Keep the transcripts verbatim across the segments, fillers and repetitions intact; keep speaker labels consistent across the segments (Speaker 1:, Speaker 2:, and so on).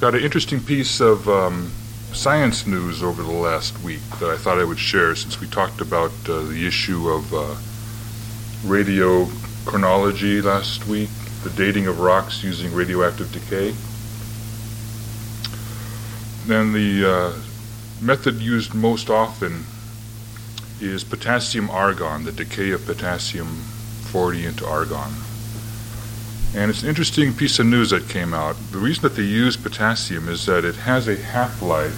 Speaker 1: Got an interesting piece of um, science news over the last week that I thought I would share, since we talked about uh, the issue of uh, radiochronology last week, the dating of rocks using radioactive decay. Then the uh, method used most often is potassium-argon, the decay of potassium forty into argon. And it's an interesting piece of news that came out. The reason that they use potassium is that it has a half-life.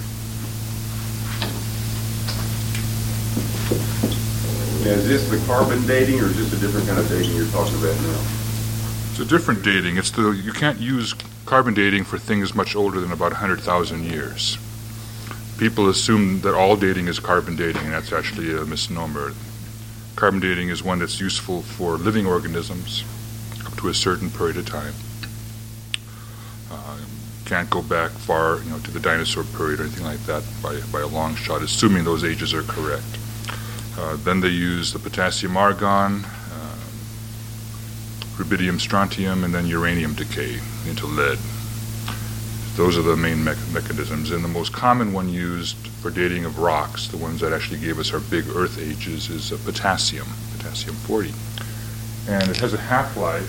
Speaker 2: Now, is this the carbon dating, or is this a different kind of dating you're talking about now?
Speaker 1: It's a different dating. It's the you can't use carbon dating for things much older than about one hundred thousand years. People assume that all dating is carbon dating, and that's actually a misnomer. Carbon dating is one that's useful for living organisms up to a certain period of time. Uh, can't go back far, you know, to the dinosaur period or anything like that by, by a long shot, assuming those ages are correct. Uh, then they use the potassium argon, uh, rubidium strontium, and then uranium decay into lead. Those are the main me- mechanisms. And the most common one used for dating of rocks, the ones that actually gave us our big Earth ages, is uh, potassium, potassium forty. And it has a half-life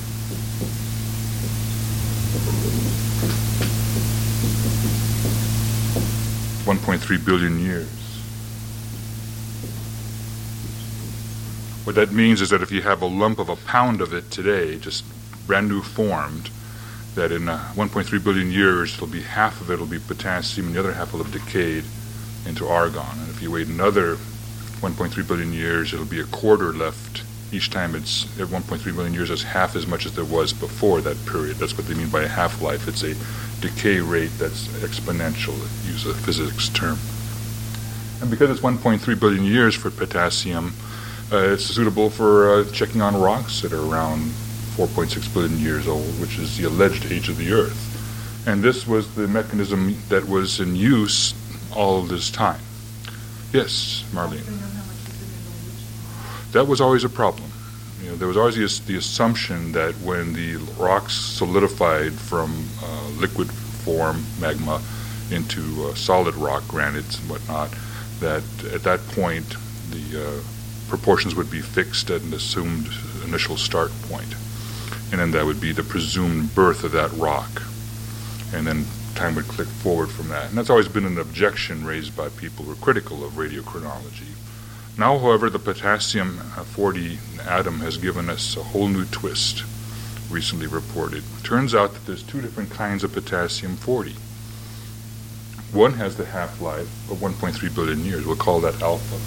Speaker 1: one point three billion years. What that means is that if you have a lump of a pound of it today, just brand new formed, that in uh, one point three billion years, it'll be half of it will be potassium, and the other half will have decayed into argon. And if you wait another one point three billion years, it'll be a quarter left. Each time it's at one point three billion years, it's half as much as there was before that period. That's what they mean by a half-life. It's a decay rate that's exponential, to use a physics term. And because it's one point three billion years for potassium, uh, it's suitable for uh, checking on rocks that are around four point six billion years old, which is the alleged age of the Earth. And this was the mechanism that was in use all this time. Yes, Marlene. That was always a problem. You know, there was always the, the assumption that when the rocks solidified from uh, liquid form, magma, into uh, solid rock, granites and whatnot, that at that point the uh, proportions would be fixed at an assumed initial start point. And then that would be the presumed birth of that rock. And then time would click forward from that. And that's always been an objection raised by people who are critical of radiochronology. Now, however, the potassium forty atom has given us a whole new twist, recently reported. It turns out that there's two different kinds of potassium forty. One has the half-life of one point three billion years. We'll call that alpha.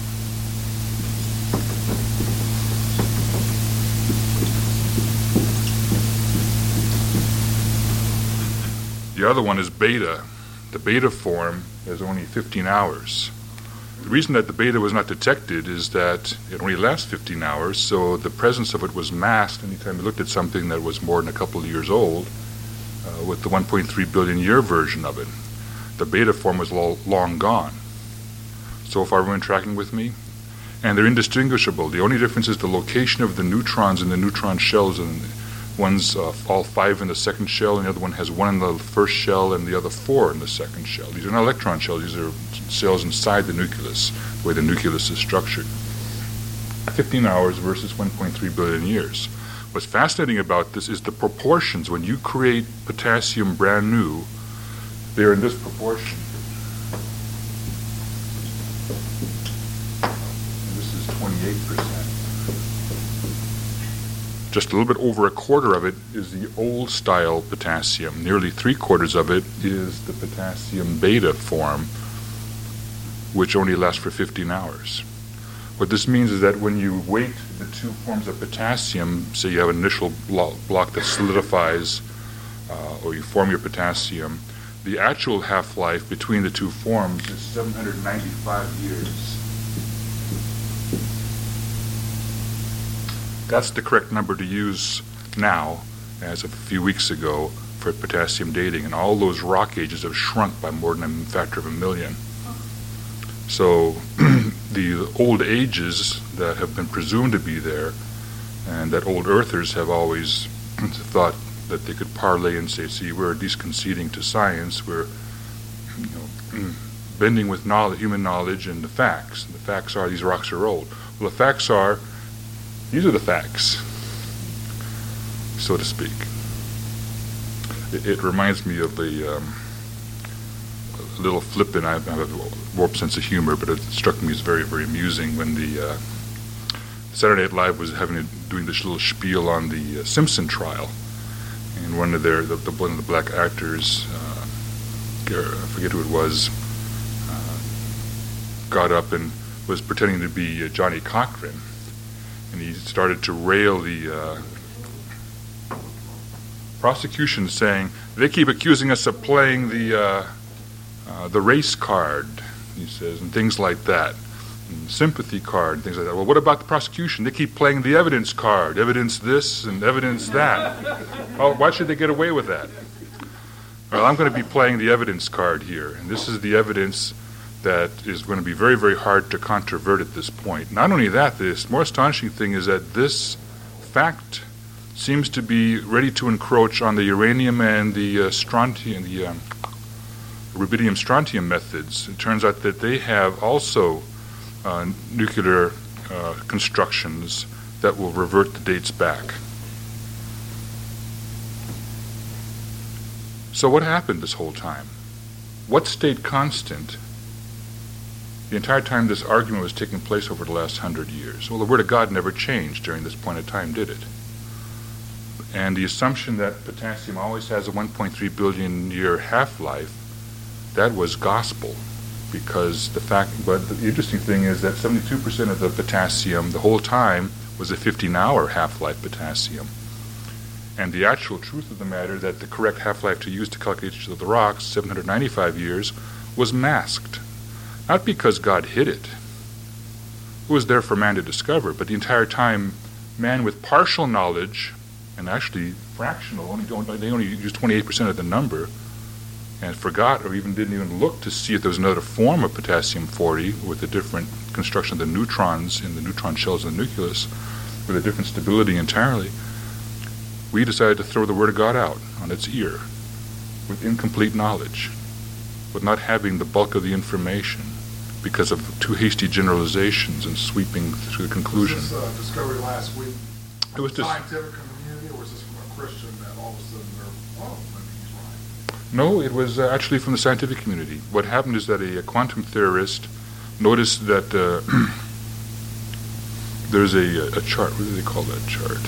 Speaker 1: The other one is beta. The beta form is only fifteen hours. The reason that the beta was not detected is that it only lasts fifteen hours, so the presence of it was masked anytime you looked at something that was more than a couple of years old uh, with the one point three billion year version of it. The beta form was lo- long gone. So far, everyone tracking with me? And they're indistinguishable. The only difference is the location of the neutrons in the neutron shells, and one's uh, all five in the second shell, and the other one has one in the first shell and the other four in the second shell. These are not electron shells. These are cells inside the nucleus, the way the nucleus is structured. fifteen hours versus one point three billion years. What's fascinating about this is the proportions. When you create potassium brand new, they're in this proportion. And this is twenty-eight percent. Just a little bit over a quarter of it is the old style potassium. Nearly three quarters of it is the potassium beta form, which only lasts for fifteen hours. What this means is that when you weight the two forms of potassium, say you have an initial blo- block that solidifies, uh, or you form your potassium, the actual half-life between the two forms is seven hundred ninety-five years. That's the correct number to use now, as of a few weeks ago, for potassium dating. And all those rock ages have shrunk by more than a factor of a million. So the old ages that have been presumed to be there, and that old earthers have always thought that they could parlay and say, see, we're at least conceding to science, we're you know, bending with knowledge, human knowledge and the facts. And the facts are these rocks are old. Well, the facts are, these are the facts, so to speak. It, it reminds me of a, um, a little flippant, I have a warped sense of humor, but it struck me as very, very amusing when the uh, Saturday Night Live was having a, doing this little spiel on the uh, Simpson trial, and one of their the, the one of the black actors, uh, I forget who it was, uh, got up and was pretending to be uh, Johnny Cochran, and he started to rail the uh, prosecution, saying they keep accusing us of playing the uh, uh, the race card, he says, and things like that. Sympathy card and things like that. Well, what about the prosecution? They keep playing the evidence card, evidence this and evidence that. Well, why should they get away with that? Well, I'm going to be playing the evidence card here, and this is the evidence that is going to be very, very hard to controvert at this point. Not only that, the more astonishing thing is that this fact seems to be ready to encroach on the uranium and the uh, strontium, the um, rubidium strontium methods. It turns out that they have also Uh, nuclear uh, constructions that will revert the dates back. So what happened this whole time? What stayed constant the entire time this argument was taking place over the last hundred years? Well, the Word of God never changed during this point in time, did it? And the assumption that potassium always has a one point three billion year half-life, that was gospel. Because the fact, but the interesting thing is that seventy-two percent of the potassium the whole time was a fifteen hour half-life potassium. And the actual truth of the matter, that the correct half-life to use to calculate each of the rocks, seven hundred ninety-five years, was masked. Not because God hid it. It was there for man to discover, but the entire time, man with partial knowledge, and actually fractional, only don't, they only used twenty-eight percent of the number, and forgot or even didn't even look to see if there was another form of potassium forty with a different construction of the neutrons in the neutron shells of the nucleus, with a different stability entirely. We decided to throw the Word of God out on its ear with incomplete knowledge, with not having the bulk of the information because of too hasty generalizations and sweeping to the conclusion.
Speaker 3: Was this uh, discovery last week?
Speaker 1: It was just
Speaker 3: scientific community, or was this from a Christian that all of a sudden they're, oh, maybe he's right?
Speaker 1: No, it was uh, actually from the scientific community. What happened is that a, a quantum theorist noticed that uh, there's a, a chart. What do they call that chart?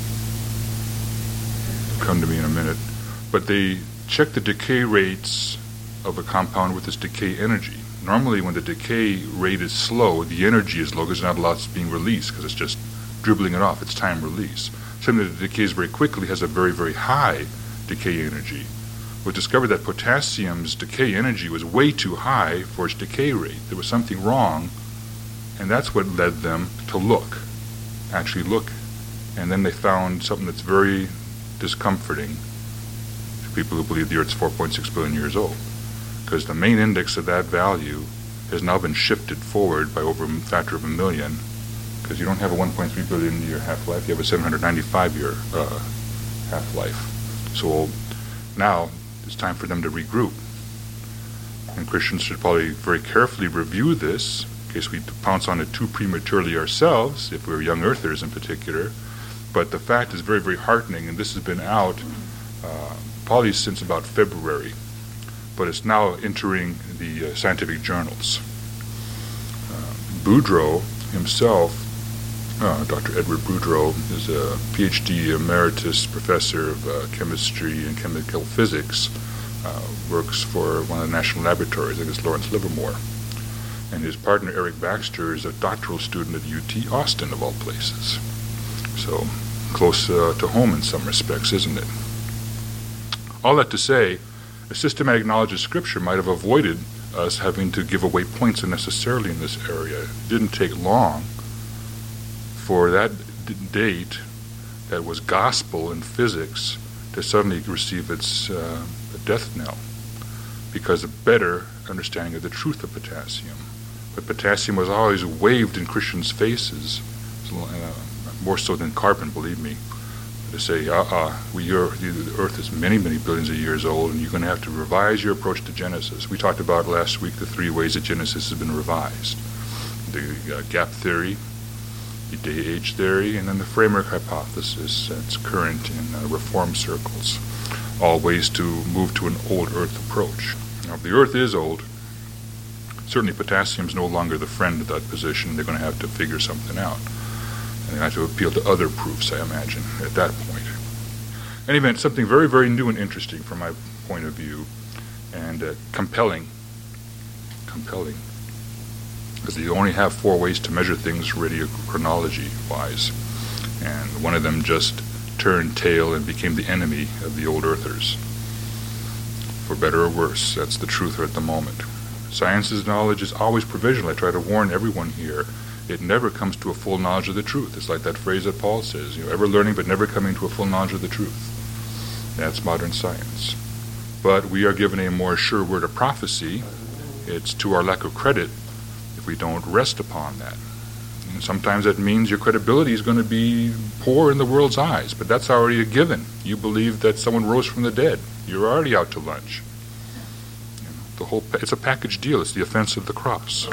Speaker 1: It'll come to me in a minute. But they check the decay rates of a compound with its decay energy. Normally, when the decay rate is slow, the energy is low because not a lot's being released because it's just dribbling it off. It's time release. Something that decays very quickly has a very, very high decay energy. We discovered that potassium's decay energy was way too high for its decay rate. There was something wrong, and that's what led them to look, actually look. And then they found something that's very discomforting to people who believe the Earth's four point six billion years old, because the main index of that value has now been shifted forward by over a factor of a million, because you don't have a one point three billion year half-life, you have a seven hundred ninety-five year uh, half-life. So now it's time for them to regroup. And Christians should probably very carefully review this, in case we pounce on it too prematurely ourselves, if we're young earthers in particular. But the fact is very, very heartening, and this has been out uh, probably since about February, but it's now entering the uh, scientific journals. Uh, Boudreau himself, uh, Doctor Edward Boudreau, is a P H D emeritus professor of uh, chemistry and chemical physics, uh, works for one of the national laboratories, I think it's Lawrence Livermore. And his partner, Eric Baxter, is a doctoral student at U T Austin, of all places. So, close uh, to home in some respects, isn't it? All that to say, a systematic knowledge of Scripture might have avoided us having to give away points unnecessarily in this area. It didn't take long for that d- date that was gospel in physics to suddenly receive its uh, death knell, because of better understanding of the truth of potassium. But potassium was always waved in Christians' faces, uh, more so than carbon, believe me. They say, uh-uh, we are, the earth is many, many billions of years old, and you're going to have to revise your approach to Genesis. We talked about last week the three ways that Genesis has been revised. The uh, gap theory, the day-age theory, and then the framework hypothesis that's current in uh, reform circles. All ways to move to an old earth approach. Now, if the earth is old, certainly potassium is no longer the friend of that position. They're going to have to figure something out. And they have to appeal to other proofs, I imagine, at that point. In any event, something very, very new and interesting from my point of view, and uh, compelling. Compelling. Because you only have four ways to measure things radiochronology-wise. And one of them just turned tail and became the enemy of the old earthers. For better or worse, that's the truth at the moment. Science's knowledge is always provisional. I try to warn everyone here. It never comes to a full knowledge of the truth. It's like that phrase that Paul says, you know, ever learning but never coming to a full knowledge of the truth. That's modern science. But we are given a more sure word of prophecy. It's to our lack of credit if we don't rest upon that. And sometimes that means your credibility is going to be poor in the world's eyes, but that's already a given. You believe that someone rose from the dead. You're already out to lunch. You know, the whole it's a package deal. It's the offense of the cross.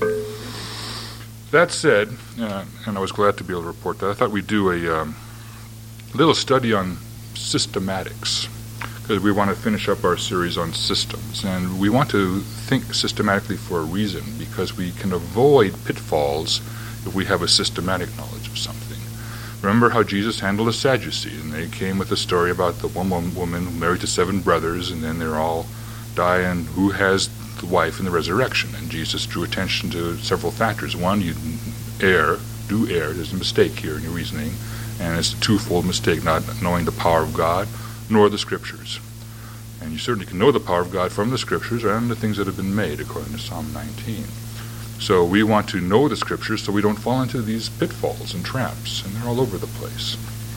Speaker 1: That said, uh, and I was glad to be able to report that, I thought we'd do a um, little study on systematics, because we want to finish up our series on systems. And we want to think systematically for a reason, because we can avoid pitfalls if we have a systematic knowledge of something. Remember how Jesus handled the Sadducees, and they came with a story about the one woman married to seven brothers, and then they're all die, and who has the wife in the resurrection? And Jesus drew attention to several factors. One, you err, do err, there's a mistake here in your reasoning, and it's a twofold mistake, not knowing the power of God, nor the Scriptures. And you certainly can know the power of God from the Scriptures and the things that have been made, according to Psalm nineteen. So we want to know the Scriptures so we don't fall into these pitfalls and traps, and they're all over the place.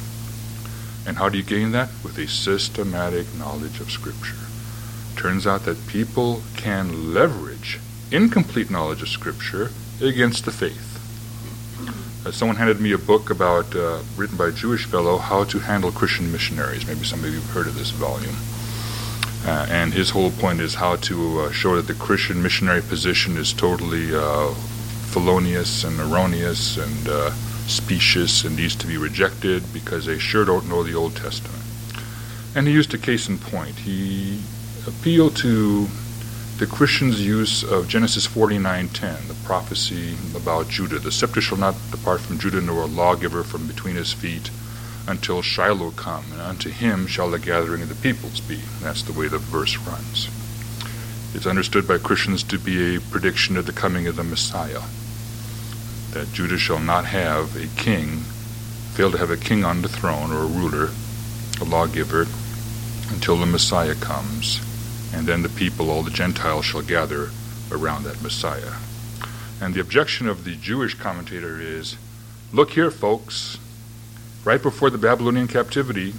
Speaker 1: And how do you gain that? With a systematic knowledge of Scripture. Turns out that people can leverage incomplete knowledge of Scripture against the faith. Uh, someone handed me a book about, uh, written by a Jewish fellow, How to Handle Christian Missionaries. Maybe some of you have heard of this volume. Uh, and his whole point is how to uh, show that the Christian missionary position is totally uh, felonious and erroneous and uh, specious and needs to be rejected because they sure don't know the Old Testament. And he used a case in point. He appealed to the Christians' use of Genesis forty-nine ten, the prophecy about Judah. The scepter shall not depart from Judah, nor a lawgiver from between his feet, until Shiloh come, and unto him shall the gathering of the peoples be. That's the way the verse runs. It's understood by Christians to be a prediction of the coming of the Messiah, that Judah shall not have a king, fail to have a king on the throne, or a ruler, a lawgiver, until the Messiah comes, and then the people, all the Gentiles, shall gather around that Messiah. And the objection of the Jewish commentator is, look here, folks, right before the Babylonian captivity,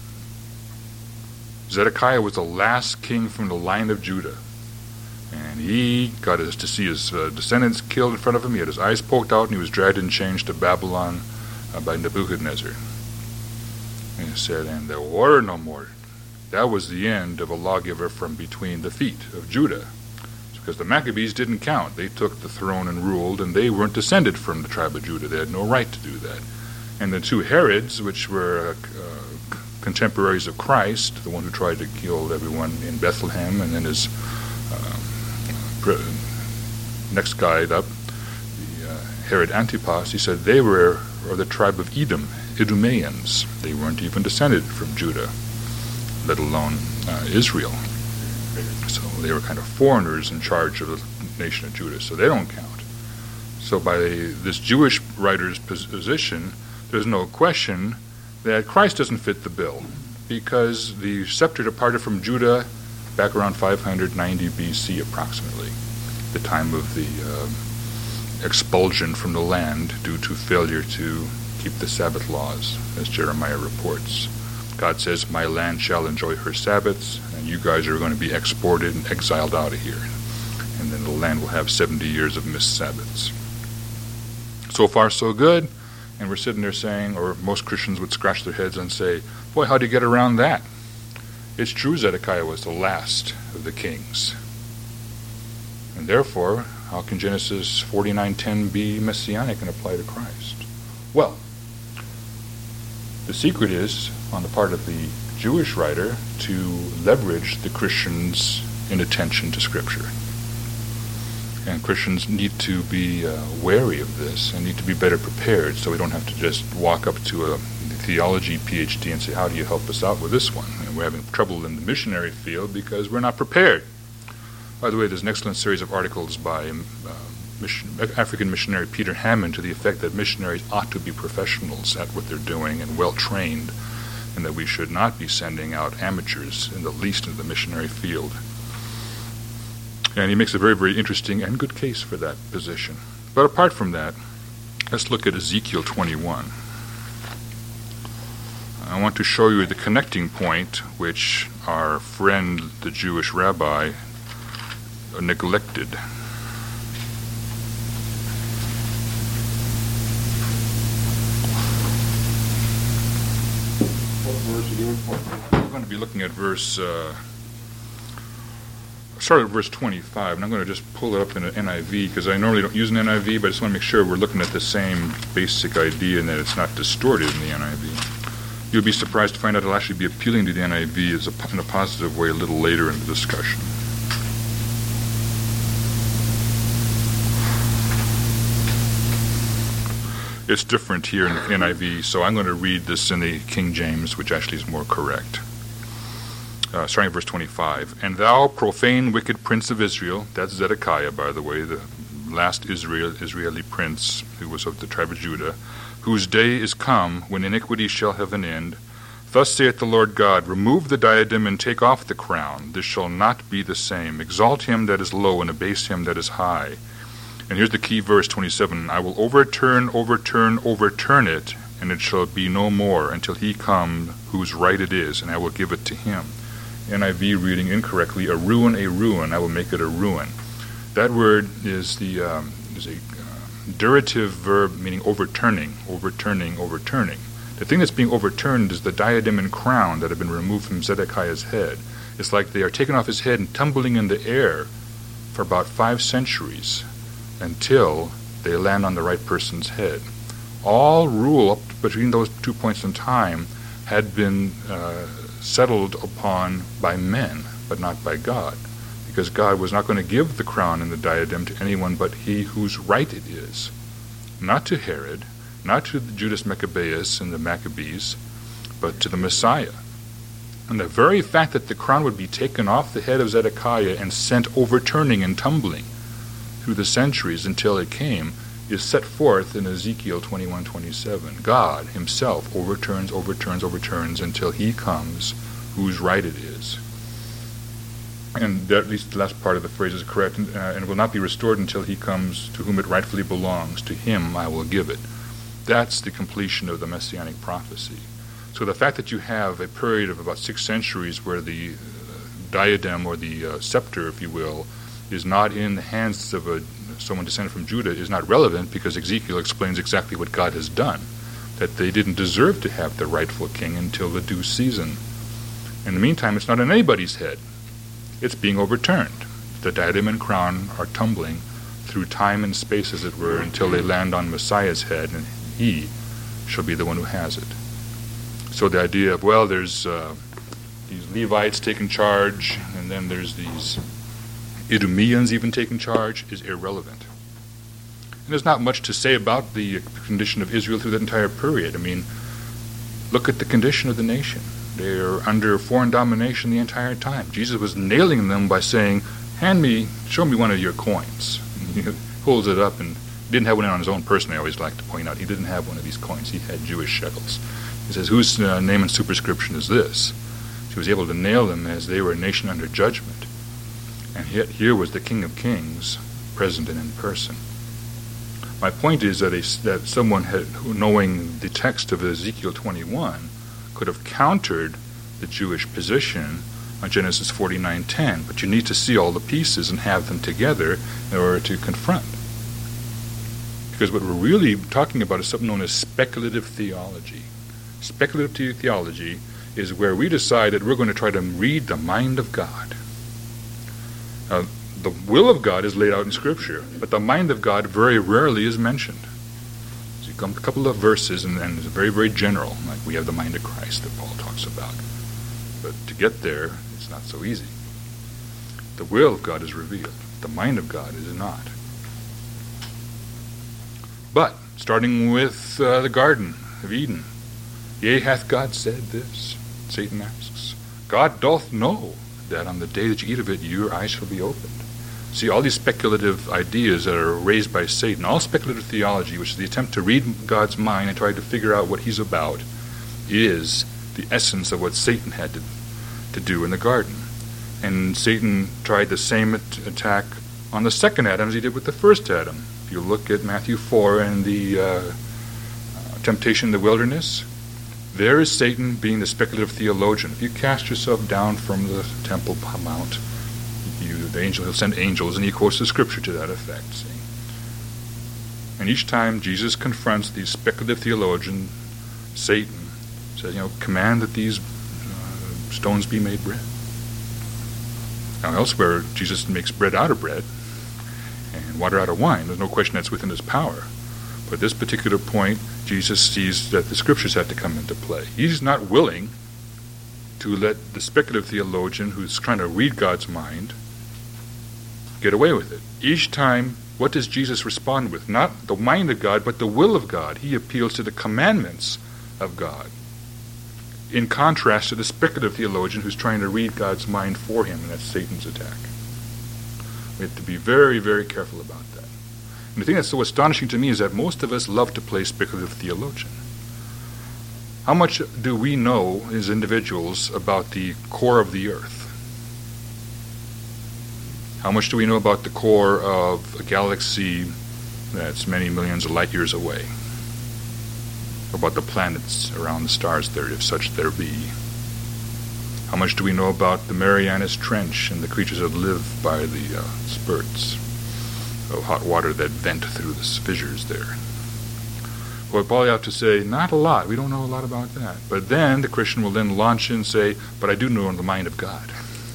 Speaker 1: Zedekiah was the last king from the line of Judah. And he got his, to see his uh, descendants killed in front of him. He had his eyes poked out, and he was dragged in chains to Babylon uh, by Nebuchadnezzar. And he said, and there were no more. That was the end of a lawgiver from between the feet of Judah. Because the Maccabees didn't count. They took the throne and ruled, and they weren't descended from the tribe of Judah. They had no right to do that. And the two Herods, which were uh, contemporaries of Christ, the one who tried to kill everyone in Bethlehem, and then his uh, pre- next guy up, the, uh, Herod Antipas, he said they were or the tribe of Edom, Idumeans. They weren't even descended from Judah, let alone uh, Israel. So they were kind of foreigners in charge of the nation of Judah, so they don't count. So by this Jewish writer's position, there's no question that Christ doesn't fit the bill, because the scepter departed from Judah back around five hundred ninety B C approximately, the time of the uh, expulsion from the land due to failure to keep the Sabbath laws, as Jeremiah reports. God says, my land shall enjoy her Sabbaths, and you guys are going to be exported and exiled out of here. And then the land will have seventy years of missed Sabbaths. So far, so good. And we're sitting there saying, or most Christians would scratch their heads and say, boy, how do you get around that? It's true Zedekiah was the last of the kings. And therefore, how can Genesis forty-nine ten be messianic and apply to Christ? Well, the secret is, on the part of the Jewish writer, to leverage the Christians' inattention to Scripture. And Christians need to be uh, wary of this and need to be better prepared, so we don't have to just walk up to a theology P H D and say, how do you help us out with this one? And we're having trouble in the missionary field because we're not prepared. By the way, there's an excellent series of articles by uh, mission, African missionary Peter Hammond to the effect that missionaries ought to be professionals at what they're doing and well-trained, and that we should not be sending out amateurs in the least into the missionary field. And he makes a very, very interesting and good case for that position. But apart from that, let's look at Ezekiel twenty-one. I want to show you the connecting point which our friend, the Jewish rabbi, neglected.
Speaker 2: What verse again?
Speaker 1: We're going to be looking at verse, uh, start at verse twenty-five, and I'm going to just pull it up in an N I V, because I normally don't use an N I V, but I just want to make sure we're looking at the same basic idea and that it's not distorted in the N I V. You'll be surprised to find out it'll actually be appealing to the N I V as a, in a positive way a little later in the discussion. It's different here in the N I V, so I'm going to read this in the King James, which actually is more correct. Uh, starting at verse twenty-five. And thou, profane, wicked prince of Israel, that's Zedekiah, by the way, the last Israel, Israeli prince who was of the tribe of Judah, whose day is come when iniquity shall have an end. Thus saith the Lord God, remove the diadem and take off the crown. This shall not be the same. Exalt him that is low and abase him that is high. And here's the key verse, twenty-seven. I will overturn, overturn, overturn it, and it shall be no more until he come whose right it is, and I will give it to him. N I V reading incorrectly, a ruin, a ruin, I will make it a ruin. That word is the um, is a uh, durative verb meaning overturning, overturning, overturning. The thing that's being overturned is the diadem and crown that have been removed from Zedekiah's head. It's like they are taken off his head and tumbling in the air for about five centuries until they land on the right person's head. All rule up between those two points in time had been uh, settled upon by men, but not by God, because God was not going to give the crown and the diadem to anyone but he whose right it is. Not to Herod, not to Judas Maccabeus and the Maccabees, but to the Messiah. And the very fact that the crown would be taken off the head of Zedekiah and sent overturning and tumbling through the centuries until it came is set forth in Ezekiel twenty-one twenty-seven. God himself overturns, overturns, overturns until he comes whose right it is. And that, at least the last part of the phrase is correct, and, uh, and will not be restored until he comes to whom it rightfully belongs. To him I will give it. That's the completion of the Messianic prophecy. So the fact that you have a period of about six centuries where the uh, diadem or the uh, scepter, if you will, is not in the hands of a, someone descended from Judah is not relevant, because Ezekiel explains exactly what God has done, that they didn't deserve to have the rightful king until the due season. In the meantime, it's not on anybody's head. It's being overturned. The diadem and crown are tumbling through time and space, as it were, until they land on Messiah's head, and he shall be the one who has it. So the idea of, well, there's uh, these Levites taking charge, and then there's these Idumeans even taking charge, is irrelevant. And there's not much to say about the condition of Israel through that entire period. I mean, look at the condition of the nation. They're under foreign domination the entire time. Jesus was nailing them by saying, hand me, show me one of your coins. And he holds it up, and he didn't have one on his own person, I always like to point out. He didn't have one of these coins. He had Jewish shekels. He says, whose uh, name and superscription is this? He was able to nail them as they were a nation under judgment. And yet here was the King of Kings, present and in person. My point is that, a, that someone, had, knowing the text of Ezekiel twenty-one, could have countered the Jewish position on Genesis forty-nine ten, but you need to see all the pieces and have them together in order to confront. Because what we're really talking about is something known as speculative theology. Speculative the- theology is where we decide that we're going to try to read the mind of God. Now, the will of God is laid out in Scripture, but the mind of God very rarely is mentioned. So you come a couple of verses, and, and it's very, very general, like we have the mind of Christ that Paul talks about. But to get there, it's not so easy. The will of God is revealed. The mind of God is not. But, starting with uh, the Garden of Eden, yea, hath God said this? Satan asks. God doth know that on the day that you eat of it, your eyes shall be opened. See, all these speculative ideas that are raised by Satan, all speculative theology, which is the attempt to read God's mind and try to figure out what he's about, is the essence of what Satan had to, to do in the garden. And Satan tried the same at- attack on the second Adam as he did with the first Adam. If you look at Matthew four and the uh, uh, temptation in the wilderness, there is Satan being the speculative theologian. If you cast yourself down from the Temple Mount, you, the angel, he'll send angels, and he quotes the scripture to that effect. See? And each time Jesus confronts the speculative theologian, Satan says, you know, command that these uh, stones be made bread. Now elsewhere, Jesus makes bread out of bread and water out of wine. There's no question that's within his power. But at this particular point, Jesus sees that the scriptures have to come into play. He's not willing to let the speculative theologian who's trying to read God's mind get away with it. Each time, what does Jesus respond with? Not the mind of God, but the will of God. He appeals to the commandments of God, in contrast to the speculative theologian who's trying to read God's mind for him, and that's Satan's attack. We have to be very, very careful about that. And the thing that's so astonishing to me is that most of us love to play speculative theologian. How much do we know as individuals about the core of the earth? How much do we know about the core of a galaxy that's many millions of light years away? About the planets around the stars there, if such there be? How much do we know about the Marianas Trench and the creatures that live by the uh, spurts of hot water that vent through the fissures there? Well, Paul have to say, not a lot. We don't know a lot about that. But then the Christian will then launch in and say, but I do know the mind of God.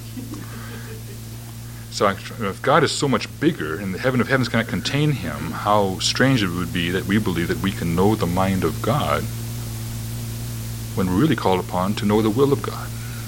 Speaker 1: So if God is so much bigger and the heaven of heavens cannot contain him, how strange it would be that we believe that we can know the mind of God when we're really called upon to know the will of God.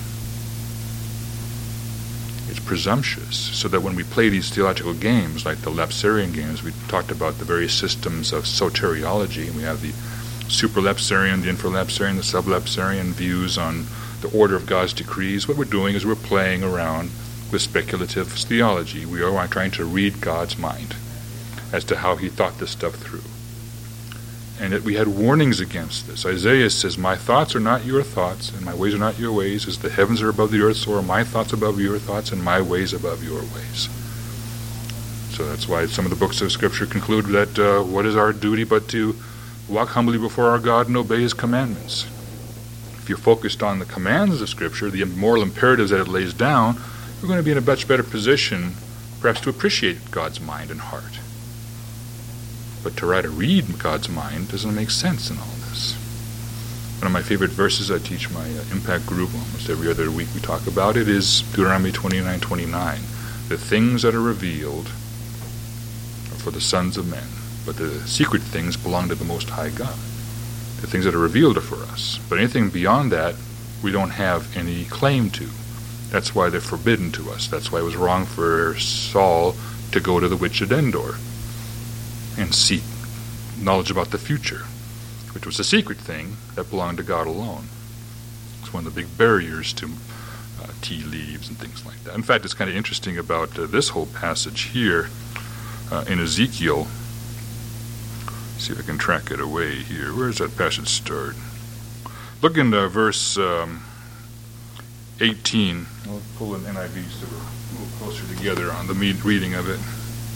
Speaker 1: It's presumptuous, so that when we play these theological games, like the Lapsarian games, we talked about the various systems of soteriology, and we have the supralapsarian, the infralapsarian, the sublapsarian views on the order of God's decrees. What we're doing is we're playing around with speculative theology. We are trying to read God's mind as to how he thought this stuff through. And that we had warnings against this. Isaiah says, my thoughts are not your thoughts, and my ways are not your ways. As the heavens are above the earth, so are my thoughts above your thoughts, and my ways above your ways. So that's why some of the books of Scripture conclude that uh, what is our duty but to walk humbly before our God and obey his commandments. If you're focused on the commands of Scripture, the moral imperatives that it lays down, we're going to be in a much better position perhaps to appreciate God's mind and heart. But to try to read God's mind doesn't make sense in all this. One of my favorite verses I teach my uh, impact group almost every other week we talk about it is Deuteronomy twenty-nine twenty-nine. The things that are revealed are for the sons of men, but the secret things belong to the Most High God. The things that are revealed are for us. But anything beyond that, we don't have any claim to. That's why they're forbidden to us. That's why it was wrong for Saul to go to the witch at Endor and seek knowledge about the future, which was a secret thing that belonged to God alone. It's one of the big barriers to uh, tea leaves and things like that. In fact, it's kind of interesting about uh, this whole passage here uh, in Ezekiel. See if I can track it away here. Where does that passage start? Look in uh, verse um, eighteen. I'll pull an N I V so we're a little closer together on the reading of it.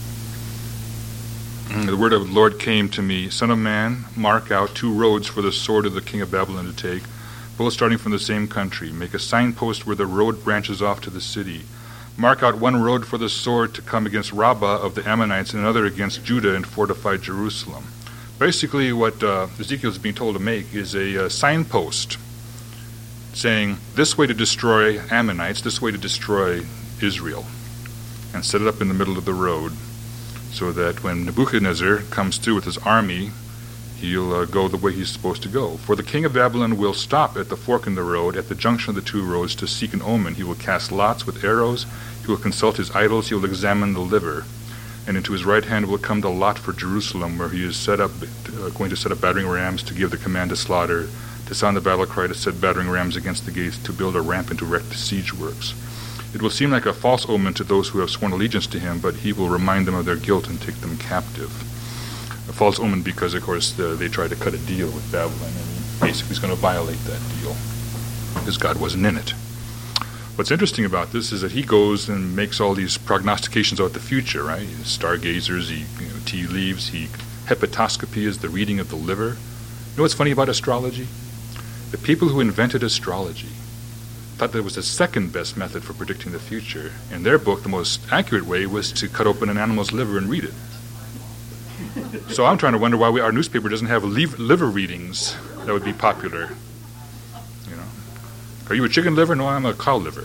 Speaker 1: The word of the Lord came to me, Son of man, mark out two roads for the sword of the king of Babylon to take, both starting from the same country. Make a signpost where the road branches off to the city. mark out one road for the sword to come against Rabbah of the Ammonites and another against Judah and fortify Jerusalem. Basically, what uh, Ezekiel is being told to make is a uh, signpost saying this way to destroy Ammonites, this way to destroy Israel, and set it up in the middle of the road so that when Nebuchadnezzar comes through with his army, he'll uh, go the way he's supposed to go. For the king of Babylon will stop at the fork in the road, at the junction of the two roads, to seek an omen. He will cast lots with arrows. He will consult his idols. He will examine the liver. And into his right hand will come the lot for Jerusalem, where he is set up, uh, going to set up battering rams to give the command to slaughter, to sound the battle cry, to set battering rams against the gates, to build a ramp and to erect siege works. It will seem like a false omen to those who have sworn allegiance to him, but he will remind them of their guilt and take them captive. A false omen because, of course, the, they tried to cut a deal with Babylon, and he basically is going to violate that deal because God wasn't in it. What's interesting about this is that he goes and makes all these prognostications about the future, right? Stargazers, he, you know, tea leaves, he, hepatoscopy is the reading of the liver. You know what's funny about astrology? The people who invented astrology thought that it was the second best method for predicting the future. In their book, the most accurate way was to cut open an animal's liver and read it. So I'm trying to wonder why we, our newspaper doesn't have liv- liver readings that would be popular. You know, are you a chicken liver? No, I'm a cow liver.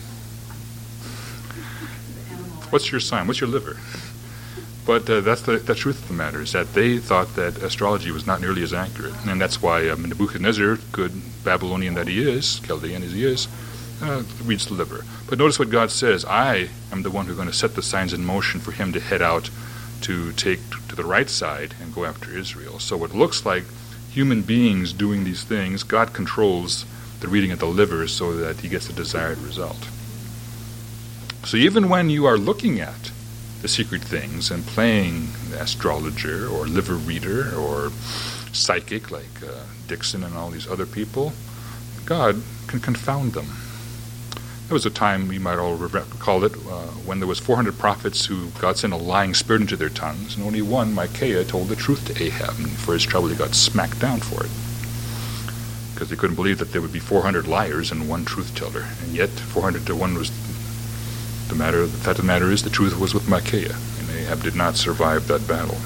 Speaker 1: What's your sign? What's your liver? But uh, that's the, the truth of the matter, is that they thought that astrology was not nearly as accurate. And that's why um, Nebuchadnezzar, good Babylonian that he is, Chaldean as he is, uh, reads the liver. But notice what God says. I am the one who's going to set the signs in motion for him to head out to take to the right side and go after Israel. So what looks like human beings doing these things, God controls the reading of the liver so that he gets the desired result. So even when you are looking at the secret things and playing astrologer or liver reader or psychic like uh, Dixon and all these other people, God can confound them. There was a time, we might all recall it, uh, when there was four hundred prophets who God sent a lying spirit into their tongues, and only one, Micaiah, told the truth to Ahab, and for his trouble he got smacked down for it. Because they couldn't believe that there would be four hundred liars and one truth teller, and yet four hundred to one was the matter. The fact of the matter is the truth was with Micaiah, and Ahab did not survive that battle.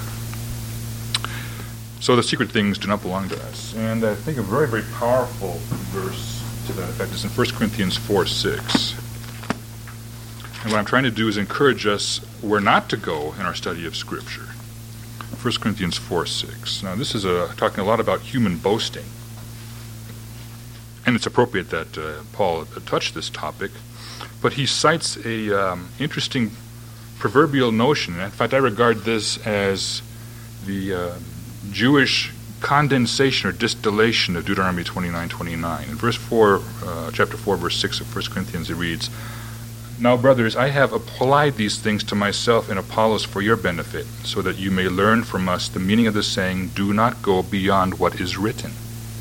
Speaker 1: So the secret things do not belong to us. And I think a very, very powerful verse to that effect is in First Corinthians four six. And what I'm trying to do is encourage us where not to go in our study of Scripture. First Corinthians four six. Now this is a, talking a lot about human boasting. And it's appropriate that uh, Paul touched this topic. But he cites a um, interesting proverbial notion. In fact, I regard this as the uh, Jewish condensation or distillation of Deuteronomy twenty-nine twenty-nine. In verse four, uh, chapter four, verse six of First Corinthians, it reads, "Now, brothers, I have applied these things to myself and Apollos for your benefit, so that you may learn from us the meaning of the saying, do not go beyond what is written."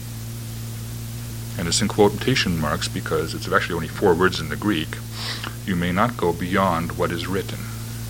Speaker 1: And it's in quotation marks because it's actually only four words in the Greek. You may not go beyond what is written.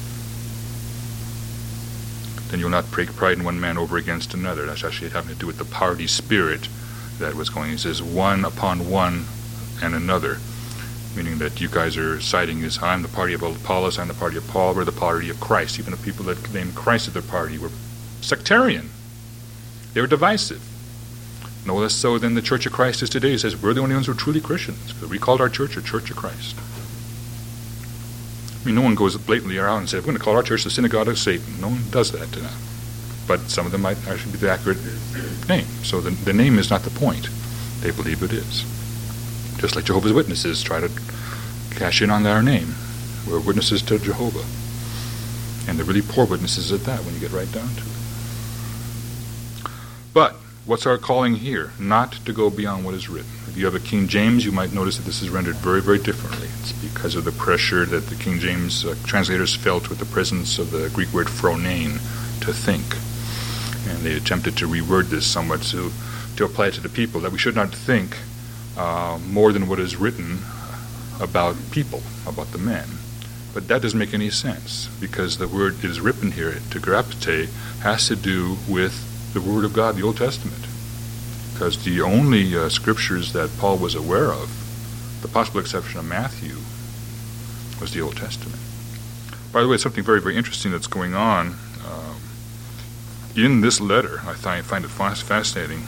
Speaker 1: Then you'll not take pride in one man over against another. That's actually having to do with the party spirit that was going. He says one upon one and another, meaning that you guys are siding as I'm the party of Apollos, I'm the party of Paul, we're the party of Christ. Even the people that named Christ as their party were sectarian. They were divisive. No less so than the Church of Christ is today. It says we're the only ones who are truly Christians, because we called our church a Church of Christ. I mean, no one goes blatantly around and says, we're going to call our church the synagogue of Satan. No one does that. Uh, but some of them might actually be the accurate name. So the, the name is not the point. They believe it is. Just like Jehovah's Witnesses try to cash in on our name. We're witnesses to Jehovah. And they're really poor witnesses at that when you get right down to it. But what's our calling here? Not to go beyond what is written. If you have a King James, you might notice that this is rendered very, very differently. It's because of the pressure that the King James uh, translators felt with the presence of the Greek word phronein, to think. And they attempted to reword this somewhat to, to apply it to the people, that we should not think uh, more than what is written about people, about the men. But that doesn't make any sense, because the word is written here, to grapete, has to do with the Word of God, the Old Testament. Because the only uh, scriptures that Paul was aware of, the possible exception of Matthew, was the Old Testament. By the way, something very, very interesting that's going on um, in this letter, I find, find it fascinating,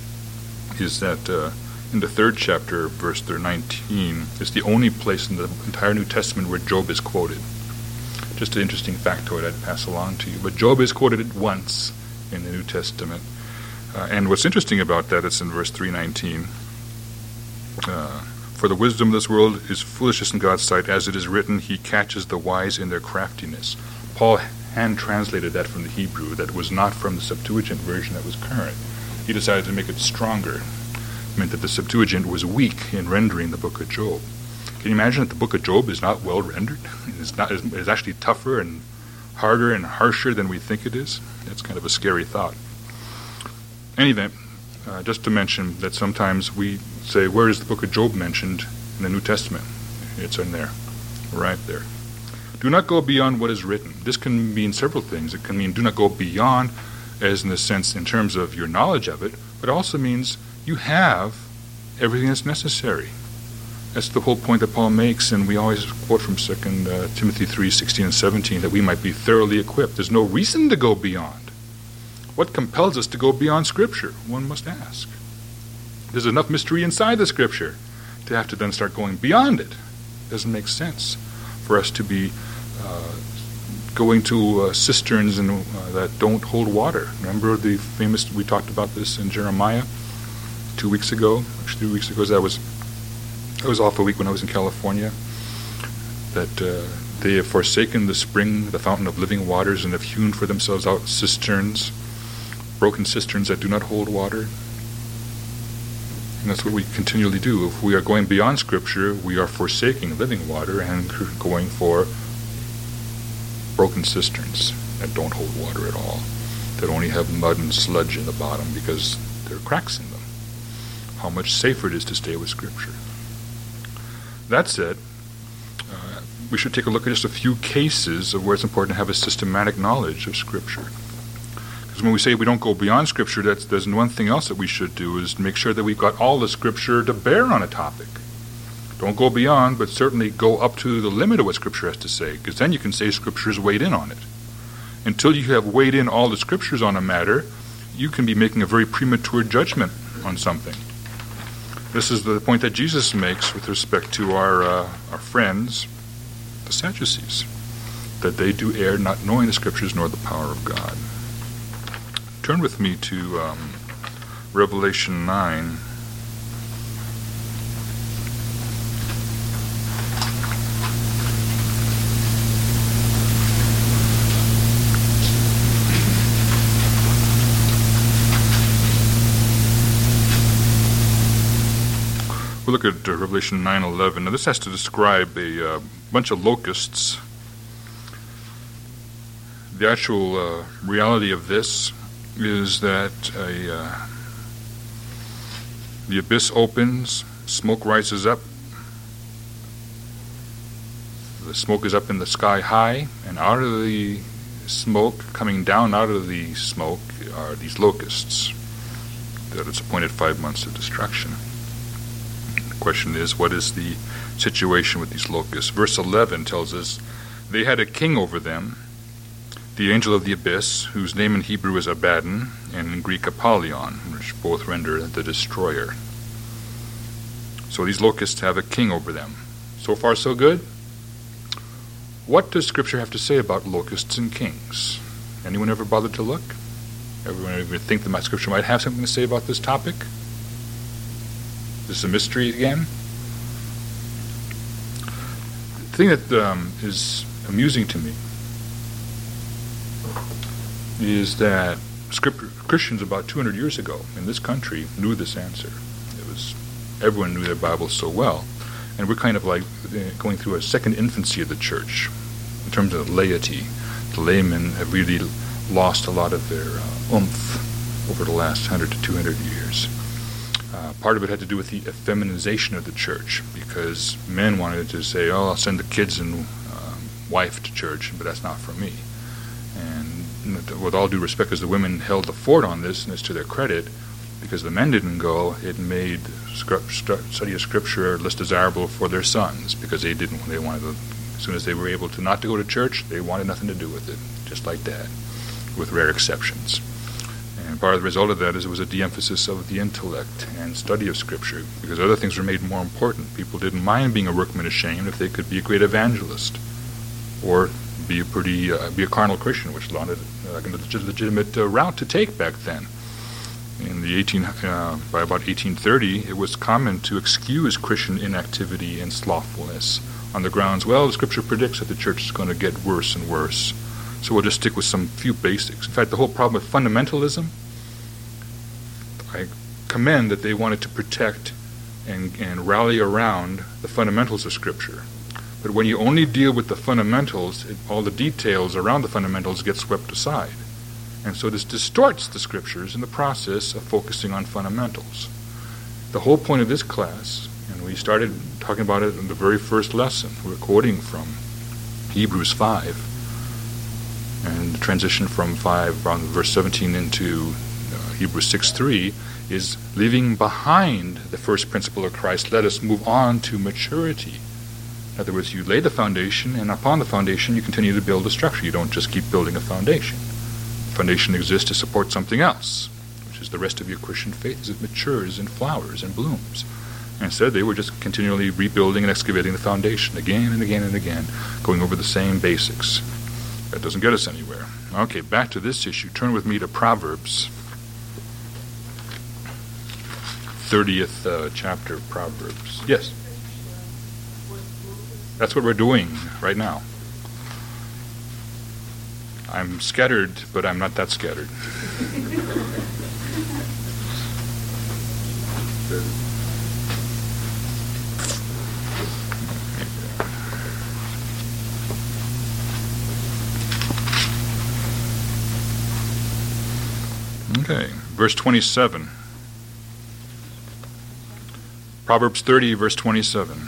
Speaker 1: is that uh, in the third chapter, verse nineteen, is the only place in the entire New Testament where Job is quoted. Just an interesting factoid I'd pass along to you. But Job is quoted once in the New Testament. Uh, and what's interesting about that, it's in verse three nineteen. Uh, For the wisdom of this world is foolishness in God's sight. As it is written, he catches the wise in their craftiness. Paul hand-translated that from the Hebrew. That was not from the Septuagint version that was current. He decided to make it stronger. It meant that the Septuagint was weak in rendering the book of Job. Can you imagine that the book of Job is not well rendered? It's, not, it's actually tougher and harder and harsher than we think it is? That's kind of a scary thought. Anyway, uh, just to mention that sometimes we say, where is the book of Job mentioned in the New Testament? It's in there, right there. Do not go beyond what is written. This can mean several things. It can mean do not go beyond, as in the sense in terms of your knowledge of it, but it also means you have everything that's necessary. That's the whole point that Paul makes, and we always quote from Second uh, Timothy three sixteen and seventeen, that we might be thoroughly equipped. There's no reason to go beyond. What compels us to go beyond Scripture? One must ask. There's enough mystery inside the Scripture to have to then start going beyond it. It doesn't make sense for us to be uh, going to uh, cisterns and, uh, that don't hold water. Remember the famous, we talked about this in Jeremiah two weeks ago, actually two weeks ago, that was, that was off a week when I was in California, that uh, they have forsaken the spring, the fountain of living waters, and have hewn for themselves out cisterns, broken cisterns that do not hold water. And that's what we continually do. If we are going beyond Scripture, we are forsaking living water and going for broken cisterns that don't hold water at all, that only have mud and sludge in the bottom because there are cracks in them. How much safer it is to stay with Scripture. That said, uh, we should take a look at just a few cases of where it's important to have a systematic knowledge of Scripture. Because when we say we don't go beyond Scripture, that's, there's one thing else that we should do is make sure that we've got all the Scripture to bear on a topic. Don't go beyond, but certainly go up to the limit of what Scripture has to say, because then you can say Scripture's weighed in on it. Until you have weighed in all the Scriptures on a matter, you can be making a very premature judgment on something. This is the point that Jesus makes with respect to our uh, our friends, the Sadducees, that they do err not knowing the Scriptures nor the power of God. Turn with me to um, Revelation nine. We'll look at uh, Revelation nine eleven. Now this has to describe a uh, bunch of locusts. The actual uh, reality of this is that a, uh, the abyss opens, smoke rises up. The smoke is up in the sky high, and out of the smoke, coming down out of the smoke, are these locusts that it's appointed five months of destruction. The question is, what is the situation with these locusts? Verse eleven tells us, they had a king over them, the angel of the abyss, whose name in Hebrew is Abaddon, and in Greek Apollyon, which both render the destroyer. So these locusts have a king over them. So far, so good? What does Scripture have to say about locusts and kings? Anyone ever bothered to look? Everyone ever think that my Scripture might have something to say about this topic? Is this a mystery again? The thing that um, is amusing to me is that scripture, Christians about two hundred years ago in this country knew this answer. It was everyone knew their Bible so well, and we're kind of like going through a second infancy of the church in terms of laity. The laymen have really lost a lot of their uh, oomph over the last one hundred to two hundred years. Uh, part of it had to do with the effeminization of the church, because men wanted to say, oh, I'll send the kids and um, wife to church, but that's not for me. And with all due respect, as the women held the fort on this, and it's to their credit, because the men didn't go, it made study of Scripture less desirable for their sons, because they didn't. They wanted to As soon as they were able to not to go to church, they wanted nothing to do with it, just like Dad, with rare exceptions. And part of the result of that is it was a de-emphasis of the intellect and study of Scripture, because other things were made more important. People didn't mind being a workman ashamed if they could be a great evangelist, or be a pretty uh, be a carnal Christian, which wanted uh, a legitimate uh, route to take back then. In the eighteen uh, by about eighteen thirty, it was common to excuse Christian inactivity and slothfulness on the grounds, well, the Scripture predicts that the church is going to get worse and worse, so we'll just stick with some few basics. In fact, the whole problem with fundamentalism, I commend that they wanted to protect and, and rally around the fundamentals of Scripture. But when you only deal with the fundamentals, it, all the details around the fundamentals get swept aside. And so this distorts the Scriptures in the process of focusing on fundamentals. The whole point of this class, and we started talking about it in the very first lesson, we're quoting from Hebrews five, and the transition from five, around verse seventeen, into uh, Hebrews six three, is leaving behind the first principle of Christ, let us move on to maturity. In other words, you lay the foundation, and upon the foundation you continue to build a structure. You don't just keep building a foundation. The foundation exists to support something else, which is the rest of your Christian faith as it matures and flowers and blooms. And instead, they were just continually rebuilding and excavating the foundation again and again and again, going over the same basics. That doesn't get us anywhere. Okay, back to this issue. Turn with me to Proverbs, thirtieth uh, chapter of Proverbs. Yes? That's what we're doing right now. I'm scattered, but I'm not that scattered. Okay, verse twenty-seven. Proverbs thirty, verse twenty-seven.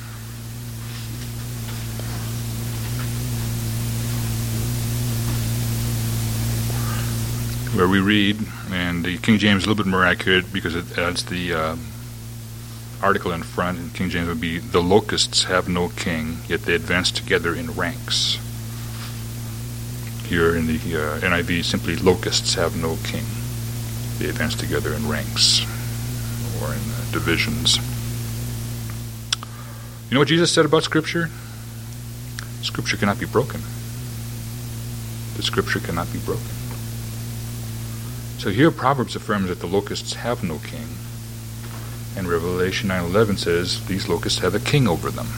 Speaker 1: Where we read, and the King James is a little bit more accurate because it adds the uh, article in front, and King James would be, the locusts have no king, yet they advance together in ranks. Here in the uh, N I V, simply locusts have no king. They advance together in ranks, or in uh, divisions. You know what Jesus said about Scripture? Scripture cannot be broken. The Scripture cannot be broken. So here Proverbs affirms that the locusts have no king, and Revelation nine eleven says these locusts have a king over them.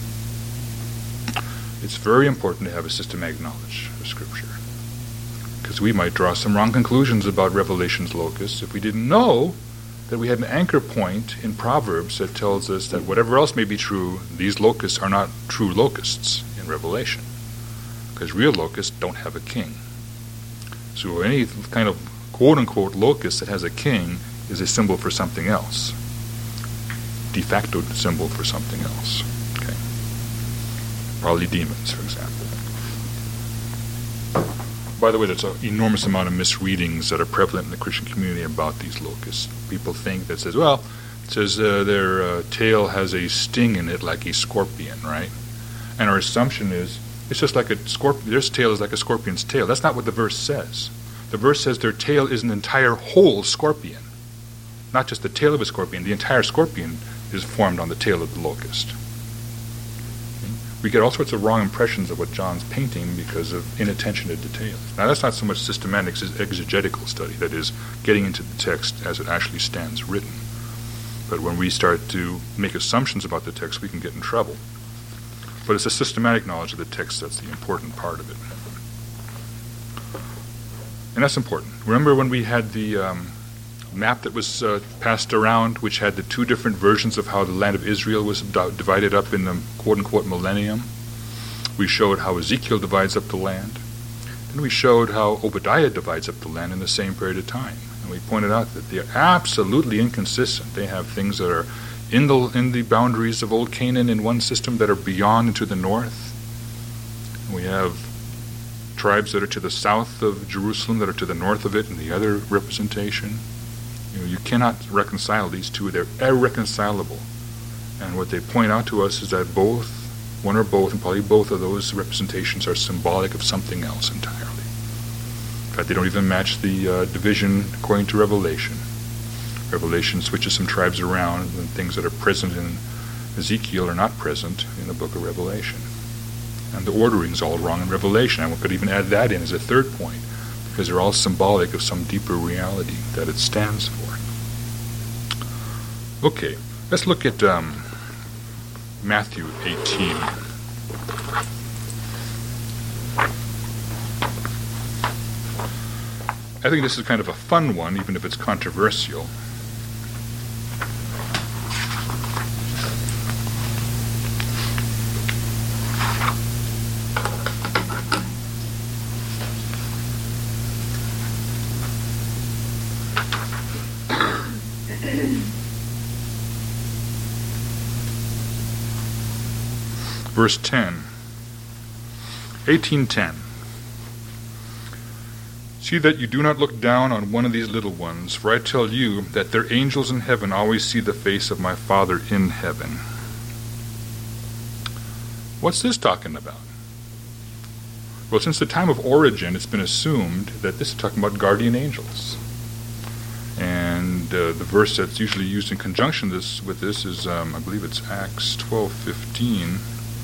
Speaker 1: It's very important to have a systematic knowledge of Scripture, because we might draw some wrong conclusions about Revelation's locusts if we didn't know that we had an anchor point in Proverbs that tells us that whatever else may be true, these locusts are not true locusts in Revelation, because real locusts don't have a king. So any kind of quote-unquote locust that has a king is a symbol for something else. De facto symbol for something else. Okay. Probably demons, for example. By the way, there's an enormous amount of misreadings that are prevalent in the Christian community about these locusts. People think that says, well, it says uh, their uh, tail has a sting in it like a scorpion, right? And our assumption is, it's just like a scorpion, their tail is like a scorpion's tail. That's not what the verse says. The verse says their tail is an entire whole scorpion. Not just the tail of a scorpion. The entire scorpion is formed on the tail of the locust. We get all sorts of wrong impressions of what John's painting because of inattention to details. Now that's not so much systematic as exegetical study, that is, getting into the text as it actually stands written. But when we start to make assumptions about the text, we can get in trouble. But it's a systematic knowledge of the text that's the important part of it. And that's important. Remember when we had the um, map that was uh, passed around, which had the two different versions of how the land of Israel was d- divided up in the quote-unquote millennium? We showed how Ezekiel divides up the land. Then we showed how Obadiah divides up the land in the same period of time. And we pointed out that they are absolutely inconsistent. They have things that are in the in the boundaries of Old Canaan in one system that are beyond into the north. We have tribes that are to the south of Jerusalem that are to the north of it in the other representation. You know, you cannot reconcile these two. They're irreconcilable. And what they point out to us is that both one or both, and probably both of those representations are symbolic of something else entirely. In fact, they don't even match the uh, division according to Revelation. Revelation switches some tribes around, and things that are present in Ezekiel are not present in the book of Revelation. And the ordering's all wrong in Revelation. I could even add that in as a third point, because they're all symbolic of some deeper reality that it stands for. Okay, let's look at um, Matthew eighteen. I think this is kind of a fun one, even if it's controversial. Verse ten, eighteen ten. See that you do not look down on one of these little ones, for I tell you that their angels in heaven always see the face of my Father in heaven. What's this talking about? Well, since the time of origin, it's been assumed that this is talking about guardian angels. And uh, the verse that's usually used in conjunction this, with this is, um, I believe it's Acts twelve fifteen.